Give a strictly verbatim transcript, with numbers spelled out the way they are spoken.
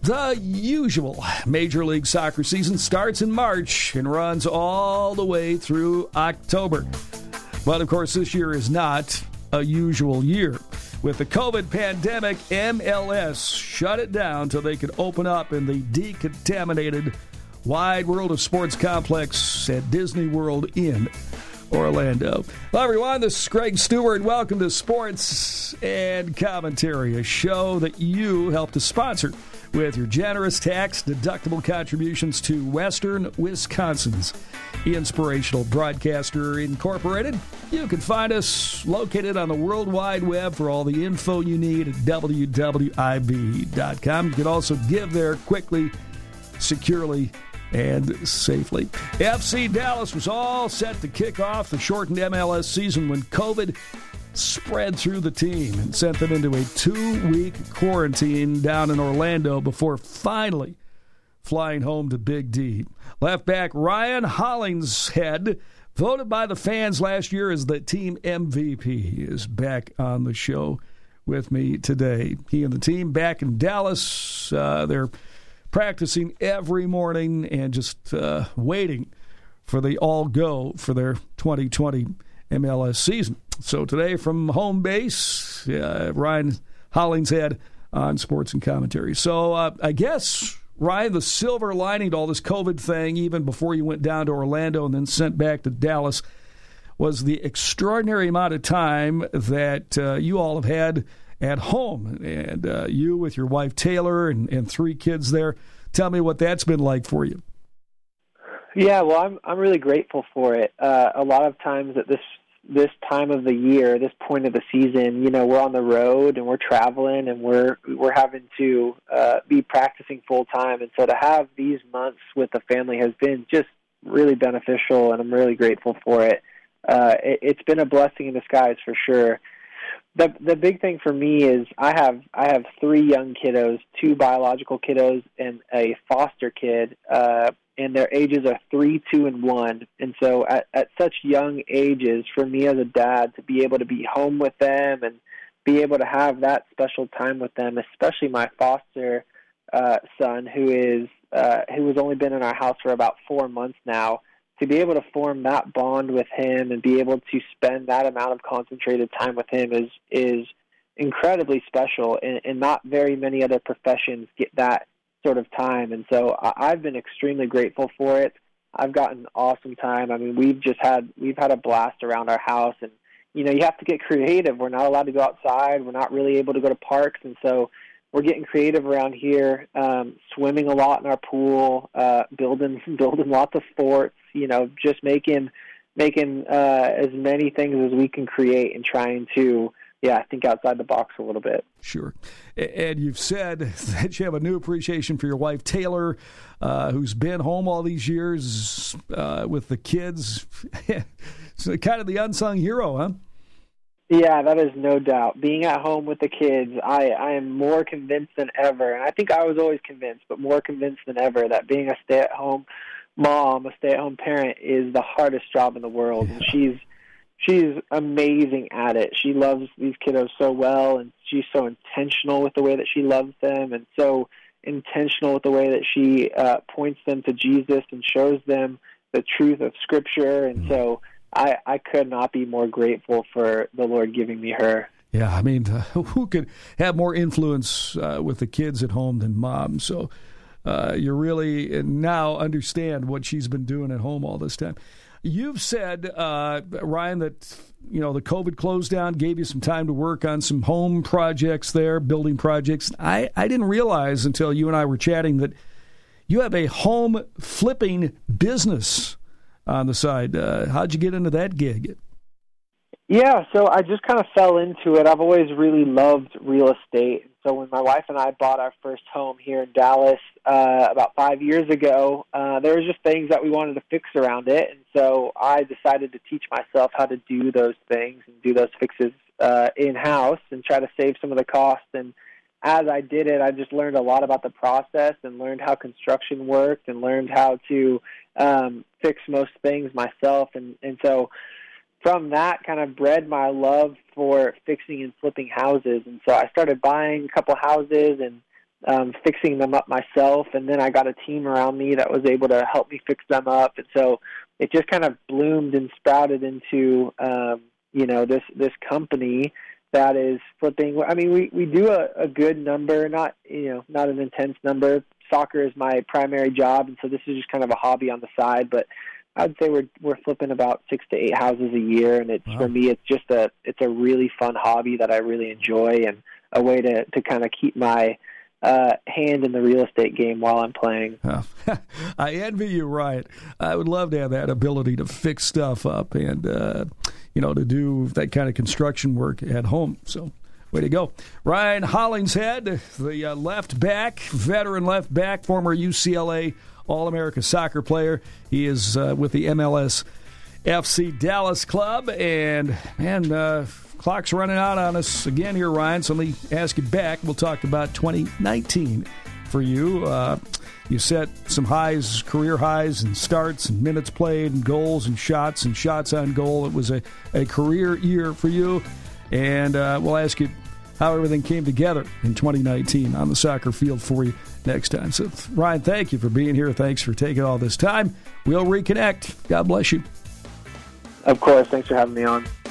The usual Major League Soccer season starts in March and runs all the way through October. But, of course, this year is not a usual year. With the COVID pandemic, M L S shut it down till they could open up in the decontaminated Wide World of Sports complex at Disney World in Orlando. Hello, everyone. This is Greg Stewart. Welcome to Sports and Commentary, a show that you help to sponsor with your generous tax-deductible contributions to Western Wisconsin's Inspirational Broadcaster Incorporated. You can find us located on the World Wide Web for all the info you need at w w i b dot com. You can also give there quickly, securely, and safely. F C Dallas was all set to kick off the shortened M L S season when COVID spread through the team and sent them into a two-week quarantine down in Orlando before finally flying home to Big D. Left back Ryan Hollingshead, voted by the fans last year as the team M V P, is back on the show with me today. He and the team back in Dallas. Uh, they're practicing every morning and just uh, waiting for the all-go for their twenty twenty M L S season. So today from home base, uh, Ryan Hollingshead on Sports and Commentary. So uh, I guess, Ryan, the silver lining to all this COVID thing, even before you went down to Orlando and then sent back to Dallas, was the extraordinary amount of time that uh, you all have had at home. And uh, you with your wife Taylor and, and three kids there. Tell me what that's been like for you. Yeah, well, I'm I'm really grateful for it. Uh, a lot of times at this this time of the year, this point of the season, you know, we're on the road and we're traveling and we're we're having to uh, be practicing full time, and so to have these months with the family has been just really beneficial, and I'm really grateful for it. Uh, it it's been a blessing in disguise for sure. The the big thing for me is I have I have three young kiddos, two biological kiddos and a foster kid, uh, and their ages are three, two, and one. And so at, at such young ages, for me as a dad to be able to be home with them and be able to have that special time with them, especially my foster uh, son, who is uh, who has only been in our house for about four months now. To be able to form that bond with him and be able to spend that amount of concentrated time with him is is incredibly special, and, and not very many other professions get that sort of time. And so I've been extremely grateful for it. I've gotten awesome time. I mean, we've just had we've had a blast around our house, and you know, you have to get creative. We're not allowed to go outside. We're not really able to go to parks, and so we're getting creative around here, um, swimming a lot in our pool, uh, building building lots of forts, you know, just making making uh, as many things as we can create and trying to, yeah, think outside the box a little bit. Sure. And you've said that you have a new appreciation for your wife, Taylor, uh, who's been home all these years uh, with the kids. So kind of the unsung hero, huh? Yeah, that is no doubt. Being at home with the kids, I, I am more convinced than ever, and I think I was always convinced, but more convinced than ever, that being a stay-at-home mom, a stay-at-home parent, is the hardest job in the world. Yeah. And she's she's amazing at it. She loves these kiddos so well, and she's so intentional with the way that she loves them, and so intentional with the way that she uh, points them to Jesus and shows them the truth of Scripture, and mm-hmm. so I, I could not be more grateful for the Lord giving me her. Yeah, I mean, uh, who could have more influence uh, with the kids at home than mom? So uh, you really now understand what she's been doing at home all this time. You've said, uh, Ryan, that you know the COVID closed down, gave you some time to work on some home projects there, building projects. I, I didn't realize until you and I were chatting that you have a home flipping business on the side. Uh, how'd you get into that gig? Yeah, so I just kind of fell into it. I've always really loved real estate. So when my wife and I bought our first home here in Dallas uh, about five years ago, uh, there was just things that we wanted to fix around it. And so I decided to teach myself how to do those things and do those fixes uh, in-house and try to save some of the cost. And as I did it, I just learned a lot about the process and learned how construction worked and learned how to um, fix most things myself. And, and so from that kind of bred my love for fixing and flipping houses. And so I started buying a couple houses and um, fixing them up myself, and then I got a team around me that was able to help me fix them up, and so it just kind of bloomed and sprouted into um, you know this this company that is flipping. I mean, we, we do a, a good number, not you know not an intense number. Soccer is my primary job, and so this is just kind of a hobby on the side. But I'd say we're we're flipping about six to eight houses a year, and it's wow. for me, it's just a it's a really fun hobby that I really enjoy, and a way to to kind of keep my uh, hand in the real estate game while I'm playing. Oh, I envy you, Ryan. I would love to have that ability to fix stuff up and uh, you know to do that kind of construction work at home. So. Way to go. Ryan Hollingshead, the uh, left back, veteran left back, former U C L A All-America soccer player. He is uh, with the M L S F C Dallas Club. And, man, uh, clock's running out on us again here, Ryan, so let me ask you back. We'll talk about twenty nineteen for you. Uh, you set some highs, career highs, and starts, and minutes played, and goals, and shots, and shots on goal. It was a, a career year for you. And uh, we'll ask you how everything came together in twenty nineteen on the soccer field for you next time. So, Ryan, thank you for being here. Thanks for taking all this time. We'll reconnect. God bless you. Of course. Thanks for having me on.